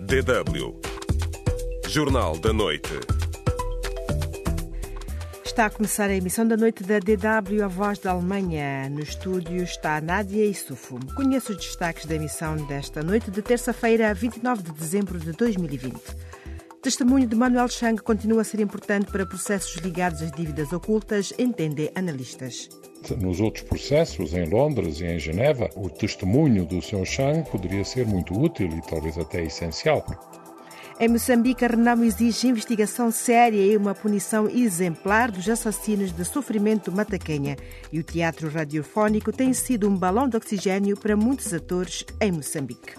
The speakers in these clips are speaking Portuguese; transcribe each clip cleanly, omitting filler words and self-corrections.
DW. Jornal da Noite. Está a começar a emissão da noite da DW, a voz da Alemanha. No estúdio está Nádia Issoufou. Conheça os destaques da emissão desta noite de terça-feira, 29 de dezembro de 2020. Testemunho de Manuel Chang continua a ser importante para processos ligados às dívidas ocultas, entendem analistas. Nos outros processos, em Londres e em Geneva, o testemunho do Sr. Chang poderia ser muito útil e talvez até essencial. Em Moçambique, a Renamo exige investigação séria e uma punição exemplar dos assassinos de sofrimento Mataquenha. E o teatro radiofónico tem sido um balão de oxigênio para muitos atores em Moçambique.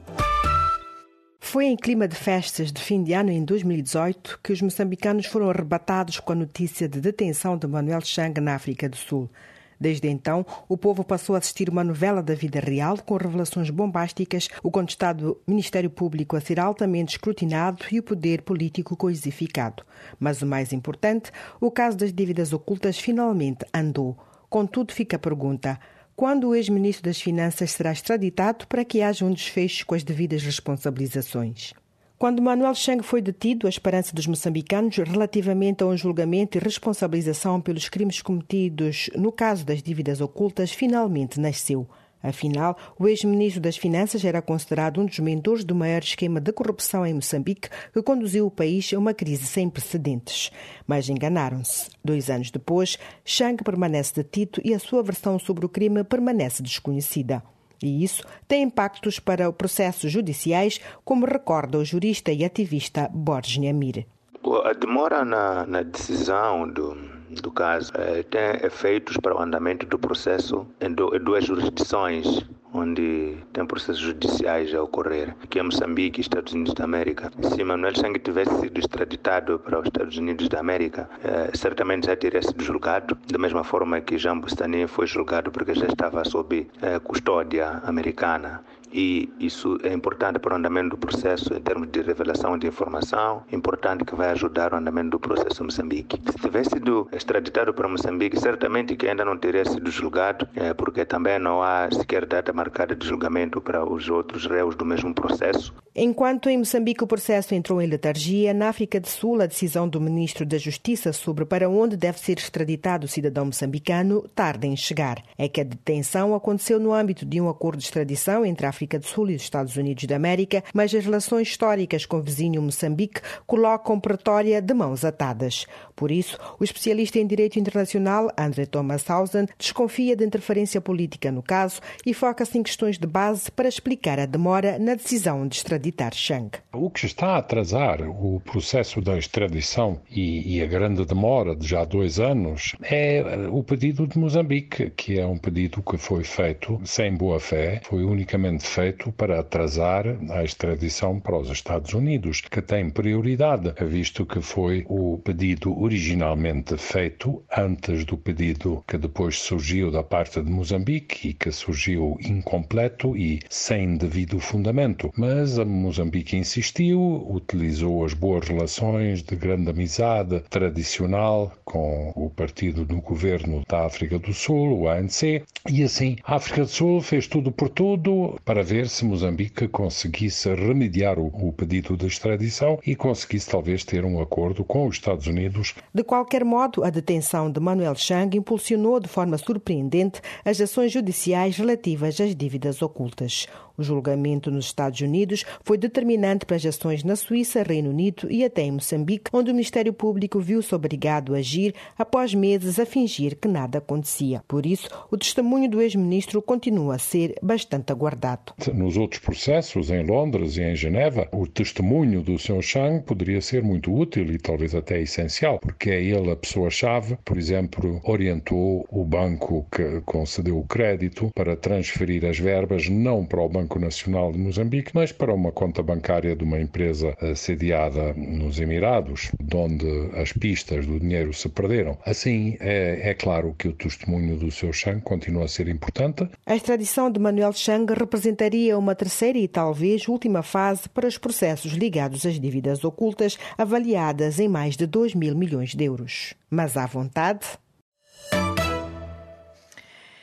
Foi em clima de festas de fim de ano em 2018 que os moçambicanos foram arrebatados com a notícia de detenção de Manuel Chang na África do Sul. Desde então, o povo passou a assistir uma novela da vida real com revelações bombásticas, o contestado Ministério Público a ser altamente escrutinado e o poder político coisificado. Mas o mais importante, o caso das dívidas ocultas finalmente andou. Contudo, fica a pergunta: quando o ex-ministro das Finanças será extraditado para que haja um desfecho com as devidas responsabilizações? Quando Manuel Chang foi detido, a esperança dos moçambicanos relativamente a um julgamento e responsabilização pelos crimes cometidos no caso das dívidas ocultas finalmente nasceu. Afinal, o ex-ministro das Finanças era considerado um dos mentores do maior esquema de corrupção em Moçambique que conduziu o país a uma crise sem precedentes. Mas enganaram-se. 2 anos depois, Chang permanece detido e a sua versão sobre o crime permanece desconhecida. E isso tem impactos para processos judiciais, como recorda o jurista e ativista Borges Nyamire. A demora na decisão do caso tem efeitos para o andamento do processo em duas jurisdições onde tem processos judiciais a ocorrer, que é Moçambique e Estados Unidos da América. Se Manuel Chang tivesse sido extraditado para os Estados Unidos da América, certamente já teria sido julgado, da mesma forma que Jean Bustani foi julgado porque já estava sob custódia americana. E isso é importante para o andamento do processo em termos de revelação de informação, importante que vai ajudar o andamento do processo em Moçambique. Se tivesse sido extraditado para Moçambique, certamente que ainda não teria sido julgado, porque também não há sequer data marcada de julgamento para os outros réus do mesmo processo. Enquanto em Moçambique o processo entrou em letargia, na África do Sul a decisão do Ministro da Justiça sobre para onde deve ser extraditado o cidadão moçambicano tarda em chegar. É que a detenção aconteceu no âmbito de um acordo de extradição entre a África do Sul e os Estados Unidos da América, mas as relações históricas com o vizinho Moçambique colocam Pretória de mãos atadas. Por isso, o especialista em direito internacional, André Thomas Hausen, desconfia de interferência política no caso e foca-se em questões de base para explicar a demora na decisão de extraditar Chang. O que está a atrasar o processo da extradição e a grande demora de já 2 anos é o pedido de Moçambique, que é um pedido que foi feito sem boa fé, foi unicamente feito para atrasar a extradição para os Estados Unidos, que tem prioridade, visto que foi o pedido originalmente feito antes do pedido que depois surgiu da parte de Moçambique e que surgiu incompleto e sem devido fundamento. Mas a Moçambique insistiu, utilizou as boas relações de grande amizade tradicional com o partido do governo da África do Sul, o ANC, e assim a África do Sul fez tudo por tudo para ver se Moçambique conseguisse remediar o pedido de extradição e conseguisse talvez ter um acordo com os Estados Unidos. De qualquer modo, a detenção de Manuel Chang impulsionou de forma surpreendente as ações judiciais relativas às dívidas ocultas. O julgamento nos Estados Unidos foi determinante para as ações na Suíça, Reino Unido e até em Moçambique, onde o Ministério Público viu-se obrigado a agir após meses a fingir que nada acontecia. Por isso, o testemunho do ex-ministro continua a ser bastante aguardado. Nos outros processos, em Londres e em Geneva, o testemunho do Sr. Chang poderia ser muito útil e talvez até essencial, porque é ele a pessoa-chave, por exemplo, orientou o banco que concedeu o crédito para transferir as verbas não para o Banco Nacional de Moçambique, mas para uma conta bancária de uma empresa sediada nos Emirados, de onde as pistas do dinheiro se perderam. Assim, é claro que o testemunho do Sr. Chang continua a ser importante. A extradição de Manuel Chang representaria uma terceira e talvez última fase para os processos ligados às dívidas ocultas, avaliadas em mais de 2 mil milhões de euros. Mas à vontade.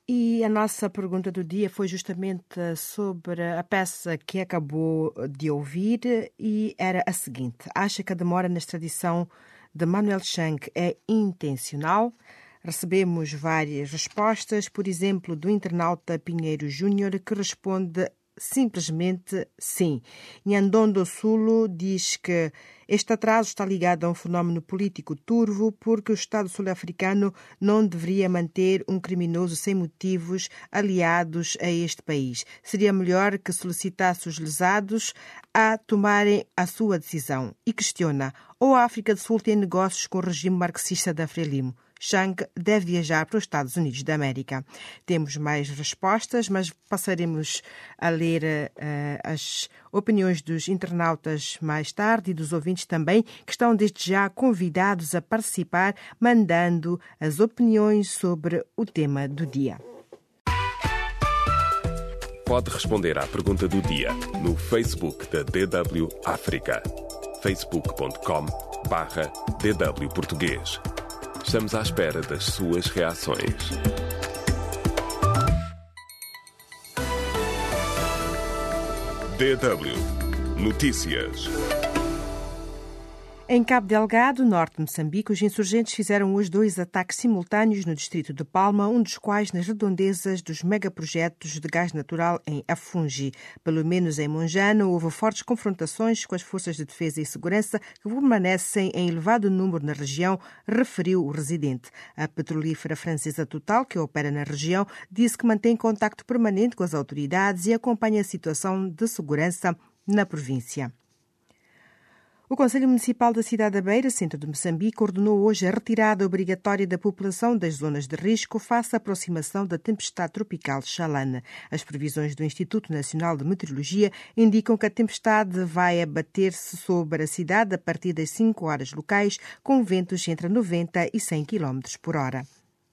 E a nossa pergunta do dia foi justamente sobre a peça que acabou de ouvir e era a seguinte: acha que a demora na extradição de Manuel Chang é intencional? Recebemos várias respostas, por exemplo, do internauta Pinheiro Júnior, que responde simplesmente sim. Nhandondo Sulo diz que este atraso está ligado a um fenómeno político turvo porque o Estado sul-africano não deveria manter um criminoso sem motivos aliados a este país. Seria melhor que solicitasse os lesados a tomarem a sua decisão. E questiona: ou a África do Sul tem negócios com o regime marxista da Frelimo? Chang deve viajar para os Estados Unidos da América. Temos mais respostas, mas passaremos a ler as opiniões dos internautas mais tarde e dos ouvintes também, que estão desde já convidados a participar, mandando as opiniões sobre o tema do dia. Pode responder à pergunta do dia no Facebook da DW África. facebook.com/DW Português. Estamos à espera das suas reações. DW Notícias. Em Cabo Delgado, norte de Moçambique, os insurgentes fizeram hoje 2 ataques simultâneos no distrito de Palma, um dos quais nas redondezas dos megaprojetos de gás natural em Afungi. Pelo menos em Monjana, houve fortes confrontações com as forças de defesa e segurança que permanecem em elevado número na região, referiu o residente. A petrolífera francesa Total, que opera na região, disse que mantém contacto permanente com as autoridades e acompanha a situação de segurança na província. O Conselho Municipal da cidade da Beira, centro de Moçambique, ordenou hoje a retirada obrigatória da população das zonas de risco face à aproximação da tempestade tropical Xalana. As previsões do Instituto Nacional de Meteorologia indicam que a tempestade vai abater-se sobre a cidade a partir das 5 horas locais, com ventos entre 90 e 100 km por hora.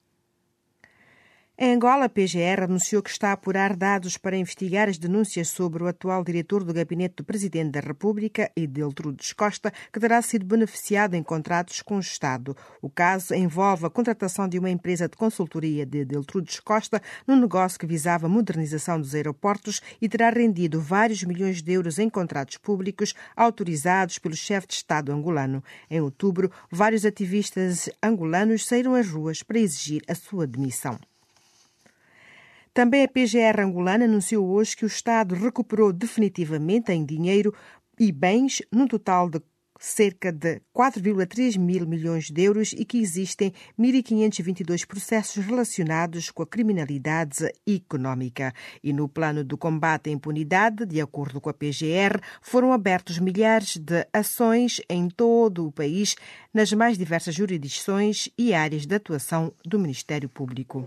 Em Angola, a PGR anunciou que está a apurar dados para investigar as denúncias sobre o atual diretor do gabinete do Presidente da República, Edeltrudes Costa, que terá sido beneficiado em contratos com o Estado. O caso envolve a contratação de uma empresa de consultoria de Edeltrudes Costa num negócio que visava a modernização dos aeroportos e terá rendido vários milhões de euros em contratos públicos autorizados pelo chefe de Estado angolano. Em outubro, vários ativistas angolanos saíram às ruas para exigir a sua demissão. Também a PGR angolana anunciou hoje que o Estado recuperou definitivamente em dinheiro e bens num total de cerca de 4,3 mil milhões de euros e que existem 1.522 processos relacionados com a criminalidade económica. E no plano do combate à impunidade, de acordo com a PGR, foram abertos milhares de ações em todo o país, nas mais diversas jurisdições e áreas de atuação do Ministério Público.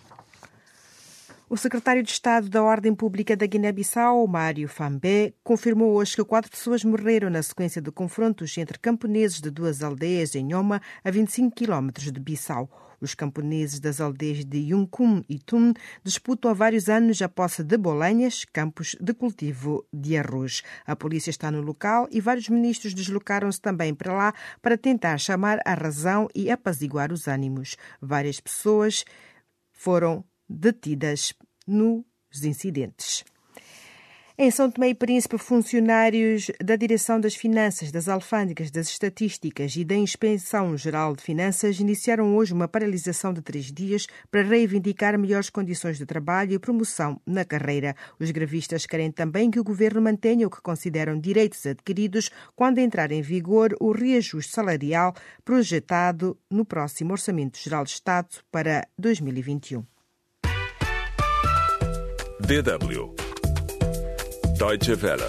O secretário de Estado da Ordem Pública da Guiné-Bissau, Mário Fambé, confirmou hoje que 4 pessoas morreram na sequência de confrontos entre camponeses de 2 aldeias em Nhoma, a 25 km de Bissau. Os camponeses das aldeias de Yuncum e Tum disputam há vários anos a posse de bolenhas, campos de cultivo de arroz. A polícia está no local e vários ministros deslocaram-se também para lá para tentar chamar a razão e apaziguar os ânimos. Várias pessoas foram detidas nos incidentes. Em São Tomé e Príncipe, funcionários da Direção das Finanças, das Alfândegas, das Estatísticas e da Inspeção Geral de Finanças iniciaram hoje uma paralisação de 3 dias para reivindicar melhores condições de trabalho e promoção na carreira. Os grevistas querem também que o governo mantenha o que consideram direitos adquiridos quando entrar em vigor o reajuste salarial projetado no próximo Orçamento Geral de Estado para 2021. DW Deutsche Welle.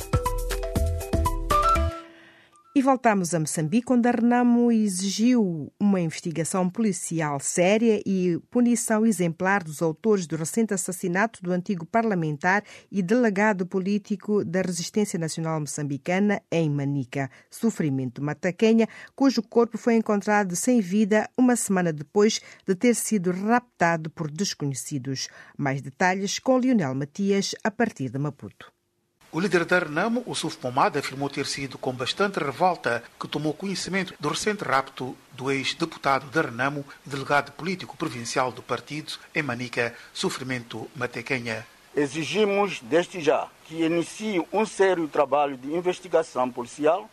E voltamos a Moçambique, onde a Renamo exigiu uma investigação policial séria e punição exemplar dos autores do recente assassinato do antigo parlamentar e delegado político da Resistência Nacional Moçambicana em Manica, Sofrimento Mataquenha, cujo corpo foi encontrado sem vida uma semana depois de ter sido raptado por desconhecidos. Mais detalhes com Lionel Matias, a partir de Maputo. O líder da Renamo, o Suf Pomada, afirmou ter sido com bastante revolta que tomou conhecimento do recente rapto do ex-deputado da Renamo e delegado político provincial do partido em Manica, Sofrimento Matequenha. Exigimos, desde já, que inicie um sério trabalho de investigação policial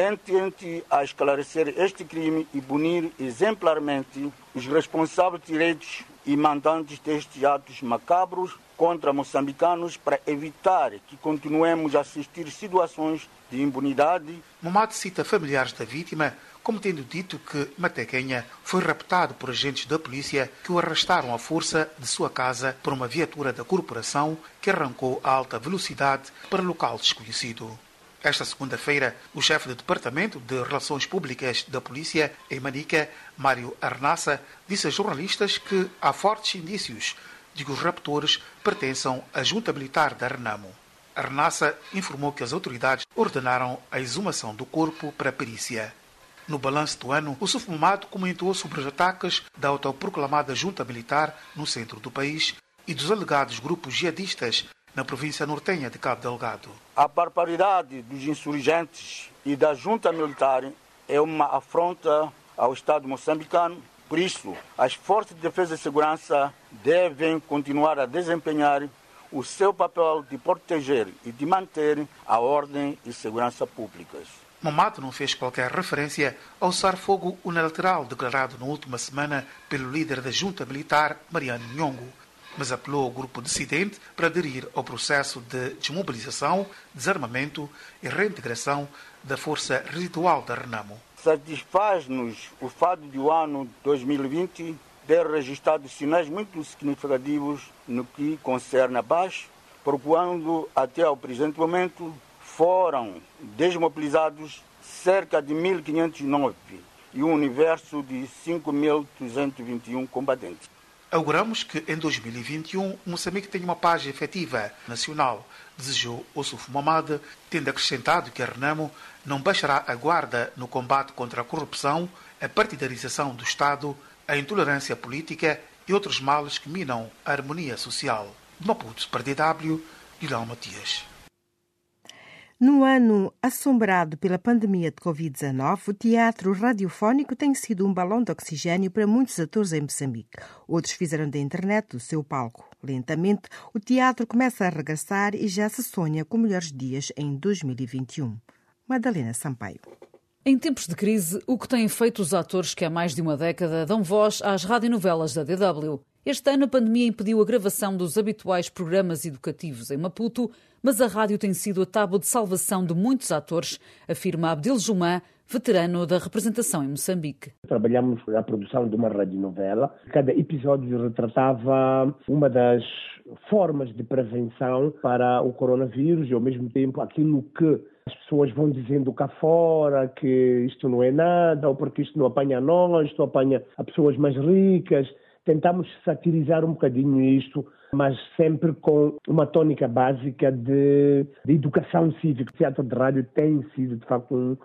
tente a esclarecer este crime e punir exemplarmente os responsáveis diretos e mandantes destes atos macabros contra moçambicanos para evitar que continuemos a assistir situações de impunidade. Momad cita familiares da vítima como tendo dito que Matequenha foi raptado por agentes da polícia que o arrastaram à força de sua casa por uma viatura da corporação que arrancou a alta velocidade para local desconhecido. Esta segunda-feira, o chefe do Departamento de Relações Públicas da Polícia em Manica, Mário Arnassa, disse a jornalistas que há fortes indícios de que os raptores pertençam à junta militar da Renamo. Arnassa informou que as autoridades ordenaram a exumação do corpo para a perícia. No balanço do ano, o Suf Momad comentou sobre os ataques da autoproclamada junta militar no centro do país e dos alegados grupos jihadistas na província nortenha de Cabo Delgado. A barbaridade dos insurgentes e da junta militar é uma afronta ao Estado moçambicano. Por isso, as forças de defesa e segurança devem continuar a desempenhar o seu papel de proteger e de manter a ordem e segurança públicas. Momad não fez qualquer referência ao cessar-fogo unilateral declarado na última semana pelo líder da junta militar, Mariano Nhongo, mas apelou ao grupo dissidente para aderir ao processo de desmobilização, desarmamento e reintegração da força residual da Renamo. Satisfaz-nos o fato de o ano 2020 ter registrado sinais muito significativos no que concerne a paz, procurando até ao presente momento foram desmobilizados cerca de 1.509 e um universo de 5.221 combatentes. Auguramos que em 2021 Moçambique tenha uma paz efetiva nacional, desejou o Suf Momad, tendo acrescentado que a Renamo não baixará a guarda no combate contra a corrupção, a partidarização do Estado, a intolerância política e outros males que minam a harmonia social. De Maputo, para DW, Guilherme Matias. No ano assombrado pela pandemia de Covid-19, o teatro radiofónico tem sido um balão de oxigênio para muitos atores em Moçambique. Outros fizeram da internet o seu palco. Lentamente, o teatro começa a regressar e já se sonha com melhores dias em 2021. Madalena Sampaio. Em tempos de crise, o que têm feito os atores que há mais de uma década dão voz às radionovelas da DW. Este ano a pandemia impediu a gravação dos habituais programas educativos em Maputo, mas a rádio tem sido a tábua de salvação de muitos atores, afirma Abdel Jumã, veterano da representação em Moçambique. Trabalhamos na produção de uma radionovela. Cada episódio retratava uma das formas de prevenção para o coronavírus e, ao mesmo tempo, aquilo que as pessoas vão dizendo cá fora, que isto não é nada, ou porque isto não apanha a nós, isto apanha a pessoas mais ricas. Tentamos satirizar um bocadinho isto, mas sempre com uma tônica básica de educação cívica. O teatro de rádio tem sido, de facto,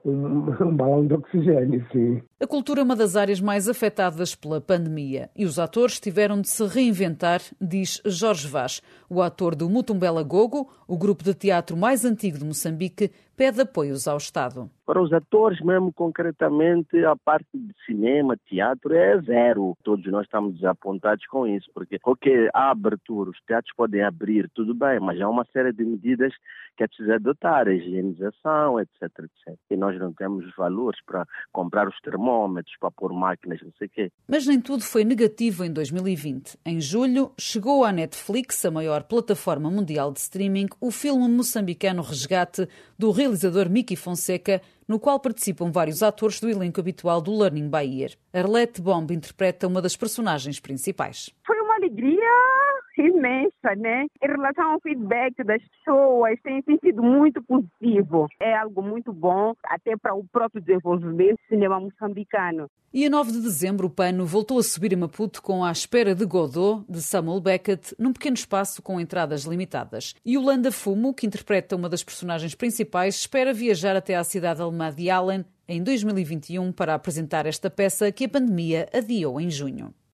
um balão de oxigênio, sim. A cultura é uma das áreas mais afetadas pela pandemia e os atores tiveram de se reinventar, diz Jorge Vaz. O ator do Mutumbela Gogo, o grupo de teatro mais antigo de Moçambique, pede apoios ao Estado. Para os atores, mesmo concretamente, a parte de cinema, teatro, é zero. Todos nós estamos desapontados com isso, porque, há abertura, os teatros podem abrir, tudo bem, mas há uma série de medidas que é preciso adotar, a higienização, etc, etc. E nós não temos os valores para comprar os termómetros, para pôr máquinas, não sei o quê. Mas nem tudo foi negativo em 2020. Em julho, chegou à Netflix, a maior plataforma mundial de streaming, o filme moçambicano Resgate, do realizador Miki Fonseca, no qual participam vários atores do elenco habitual do Learning by Ear. Arlette Bomb interpreta uma das personagens principais. Foi uma alegria imensa, né? Em relação ao feedback das pessoas, tem sido muito positivo. É algo muito bom, até para o próprio desenvolvimento do cinema moçambicano. E a 9 de dezembro, o pano voltou a subir a Maputo com A Espera de Godot, de Samuel Beckett, num pequeno espaço com entradas limitadas. E Yolanda Fumo, que interpreta uma das personagens principais, espera viajar até à cidade alemã de Allen em 2021 para apresentar esta peça que a pandemia adiou em junho.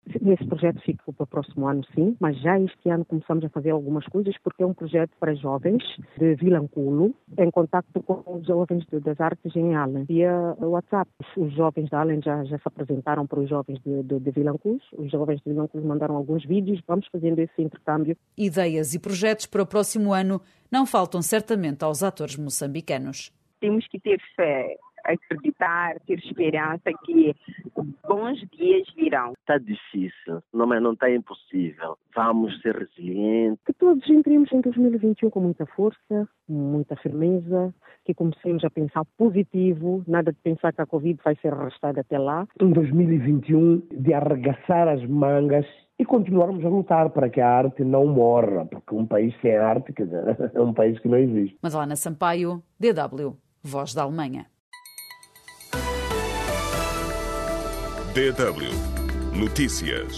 Esse projeto fica para o próximo ano, sim, mas já este ano começamos a fazer algumas coisas porque é um projeto para jovens de Vilanculo, em contacto com os jovens das artes em Allen, via WhatsApp. Os jovens da Allen já se apresentaram para os jovens de Vilanculo, os jovens de Vilanculo mandaram alguns vídeos, vamos fazendo esse intercâmbio. Ideias e projetos para o próximo ano não faltam certamente aos atores moçambicanos. Temos que ter fé, acreditar, ter esperança que bons dias virão. Está difícil, não está impossível. Vamos ser resilientes. Que todos entremos em 2021 com muita força, muita firmeza, que comecemos a pensar positivo, nada de pensar que a Covid vai ser arrastada até lá. Em 2021, de arregaçar as mangas e continuarmos a lutar para que a arte não morra, porque um país sem arte, quer dizer, é um país que não existe. Madalena Sampaio, DW, Voz da Alemanha. DW Notícias.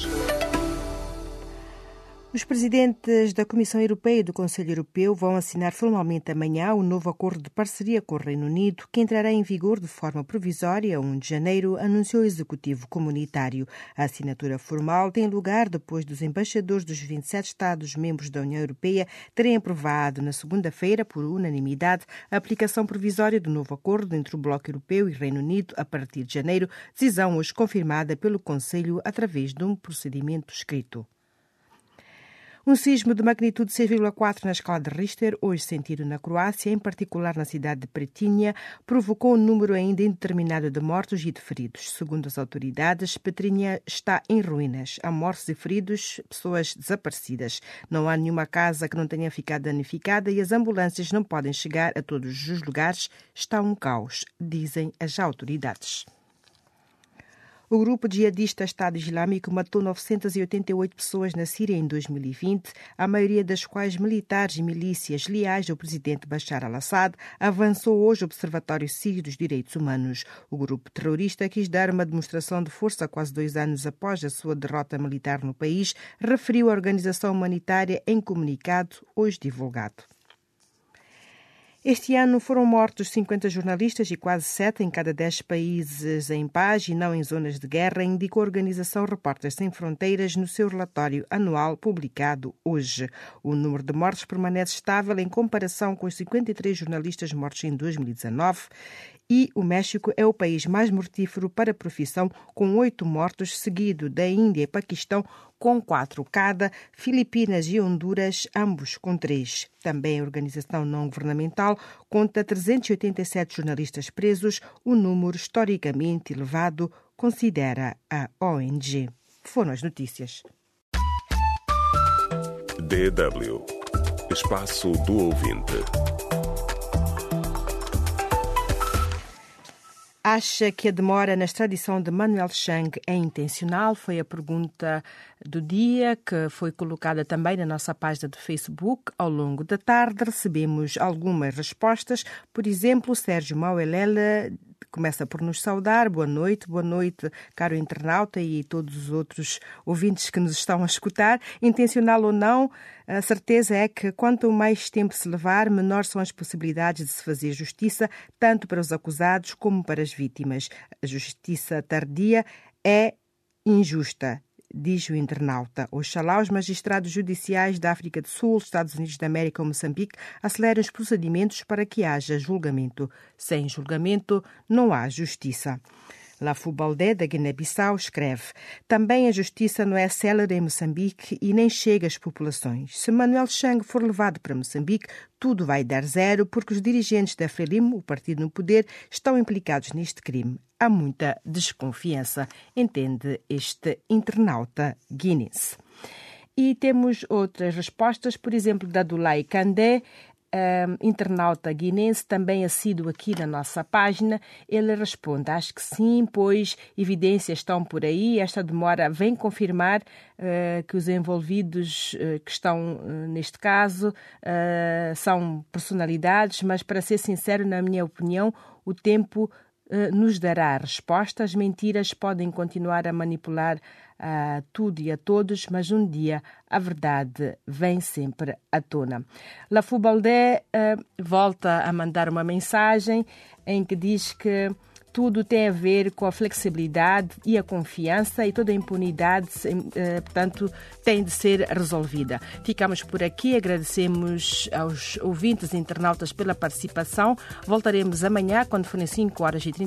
Os presidentes da Comissão Europeia e do Conselho Europeu vão assinar formalmente amanhã o novo acordo de parceria com o Reino Unido, que entrará em vigor de forma provisória a 1 de janeiro, anunciou o Executivo Comunitário. A assinatura formal tem lugar depois dos embaixadores dos 27 Estados-membros da União Europeia terem aprovado na segunda-feira, por unanimidade, a aplicação provisória do novo acordo entre o Bloco Europeu e Reino Unido a partir de janeiro, decisão hoje confirmada pelo Conselho através de um procedimento escrito. Um sismo de magnitude 6,4 na escala de Richter, hoje sentido na Croácia, em particular na cidade de Petrinha, provocou um número ainda indeterminado de mortos e de feridos. Segundo as autoridades, Petrinha está em ruínas. Há mortos e feridos, pessoas desaparecidas. Não há nenhuma casa que não tenha ficado danificada e as ambulâncias não podem chegar a todos os lugares. Está um caos, dizem as autoridades. O grupo jihadista Estado Islâmico matou 988 pessoas na Síria em 2020, a maioria das quais militares e milícias leais ao presidente Bashar al-Assad, avançou hoje o Observatório Sírio dos Direitos Humanos. O grupo terrorista quis dar uma demonstração de força quase 2 anos após a sua derrota militar no país, referiu a organização humanitária em comunicado hoje divulgado. Este ano foram mortos 50 jornalistas e quase 7 em cada 10 países em paz e não em zonas de guerra, indicou a organização Repórteres Sem Fronteiras no seu relatório anual publicado hoje. O número de mortos permanece estável em comparação com os 53 jornalistas mortos em 2019 e o México é o país mais mortífero para a profissão, com 8 mortos, seguido da Índia e Paquistão, com 4 cada, Filipinas e Honduras, ambos com 3. Também a organização não-governamental conta 387 jornalistas presos, o número historicamente elevado, considera a ONG. Foram as notícias. DW Espaço do Ouvinte. Acha que a demora na extradição de Manuel Chang é intencional? Foi a pergunta do dia, que foi colocada também na nossa página de Facebook. Ao longo da tarde recebemos algumas respostas. Por exemplo, Sérgio Mauelela começa por nos saudar. Boa noite, caro internauta e todos os outros ouvintes que nos estão a escutar. Intencional ou não, a certeza é que quanto mais tempo se levar, menor são as possibilidades de se fazer justiça, tanto para os acusados como para as vítimas. A justiça tardia é injusta, diz o internauta. Oxalá os magistrados judiciais da África do Sul, Estados Unidos da América ou Moçambique acelerem os procedimentos para que haja julgamento. Sem julgamento, não há justiça. Lafu Baldé, da Guiné-Bissau, escreve: também a justiça não é célere em Moçambique e nem chega às populações. Se Manuel Chang for levado para Moçambique, tudo vai dar zero, porque os dirigentes da Frelimo, o partido no poder, estão implicados neste crime. Há muita desconfiança, entende este internauta guinense. E temos outras respostas, por exemplo, da Dulai Kandé, internauta guinense, também assíduo aqui na nossa página. Ele responde: acho que sim, pois evidências estão por aí. Esta demora vem confirmar que os envolvidos que estão neste caso são personalidades, mas, para ser sincero, na minha opinião, o tempo nos dará respostas. Mentiras podem continuar a manipular tudo e a todos, mas um dia a verdade vem sempre à tona. Lafu Baldé volta a mandar uma mensagem em que diz que tudo tem a ver com a flexibilidade e a confiança, e toda a impunidade, portanto, tem de ser resolvida. Ficamos por aqui, agradecemos aos ouvintes e internautas pela participação. Voltaremos amanhã, quando forem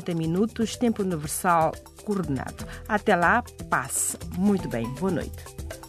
5h30, tempo universal coordenado. Até lá, passe muito bem. Boa noite.